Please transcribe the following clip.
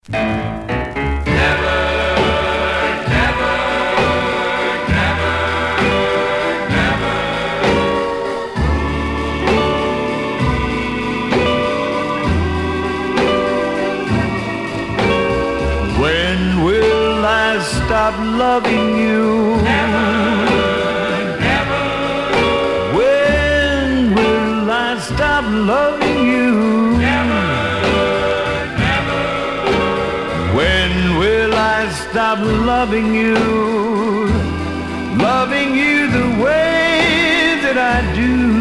When will I stop loving you? Never. When will I stop loving you? Never. When will I stop loving you? Loving you the way that I do.